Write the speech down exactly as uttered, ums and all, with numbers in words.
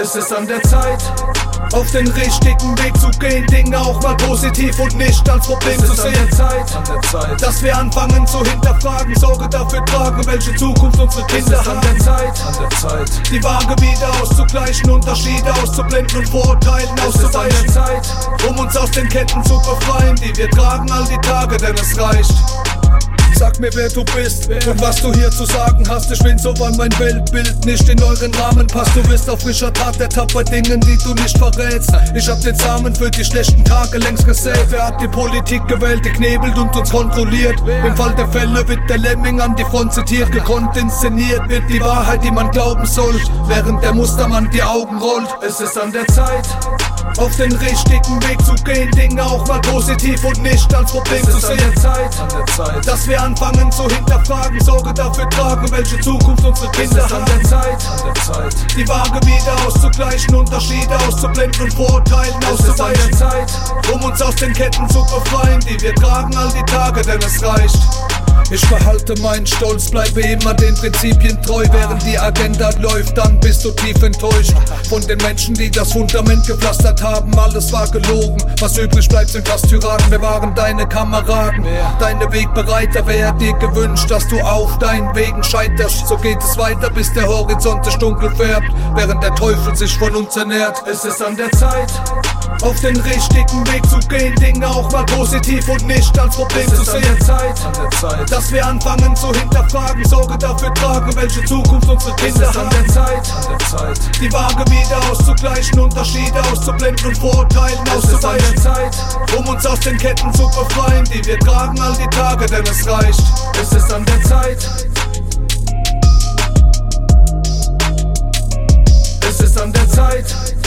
Es ist an der Zeit, auf den richtigen Weg zu gehen, Dinge auch mal positiv und nicht als Problem zu sehen. Es ist an der Zeit, an der Zeit, dass wir anfangen zu hinterfragen, Sorge dafür tragen, welche Zukunft unsere Kinder haben. Es ist an der Zeit, an der Zeit, die Waage wieder auszugleichen, Unterschiede auszublenden und Vorurteilen auszuweichen. Es ist an der Zeit, um uns aus den Ketten zu befreien, die wir tragen all die Tage, denn es reicht. Sag mir, wer du bist und was du hier zu sagen hast. Ich bin so, weil mein Weltbild nicht in euren Rahmen passt. Du bist auf frischer Tat ertappt bei Dingen, die du nicht verrätst. Ich hab den Samen für die schlechten Tage längst gesät. Wer hat die Politik gewählt, die knebelt und uns kontrolliert? Im Fall der Fälle wird der Lemming an die Front zitiert. Gekonnt inszeniert wird die Wahrheit, die man glauben soll, während der Mustermann die Augen rollt. Es ist an der Zeit, auf den richtigen Weg zu gehen, Dinge auch mal positiv und nicht als Problem zu sehen. Es ist an der Zeit, an der Zeit, dass wir anfangen zu hinterfragen, Sorge dafür tragen, welche Zukunft unsere Kinder haben. Es ist an der Zeit, an der Zeit, die Waage wieder auszugleichen, Unterschiede auszublenden und Vorurteilen auszuweichen. Es ist an der Zeit, um uns aus den Ketten zu befreien, die wir tragen all die Tage, denn es reicht. Ich behalte meinen Stolz, bleibe immer den Prinzipien treu. Während die Agenda läuft, dann bist du tief enttäuscht von den Menschen, die das Fundament gepflastert haben. Alles war gelogen, was übrig bleibt sind fast Tyrannen. Wir waren deine Kameraden, deine Wegbereiter. Wer hat dir gewünscht, dass du auf deinen Wegen scheiterst? So geht es weiter, bis der Horizont sich dunkel färbt, während der Teufel sich von uns ernährt. Es ist an der Zeit, auf den richtigen Weg zu gehen, Dinge auch mal positiv und nicht als Problem zu sehen. Es ist an der Zeit, an der Zeit, dass wir anfangen zu hinterfragen, Sorge dafür tragen, welche Zukunft unsere Kinder haben. Es ist an der Zeit, an der Zeit, die Waage wieder auszugleichen, Unterschiede auszublenden und Vorurteilen auszuweichen. Es ist an der Zeit, um uns aus den Ketten zu befreien, die wir tragen all die Tage, denn es reicht. Es ist an der Zeit. Es ist an der Zeit.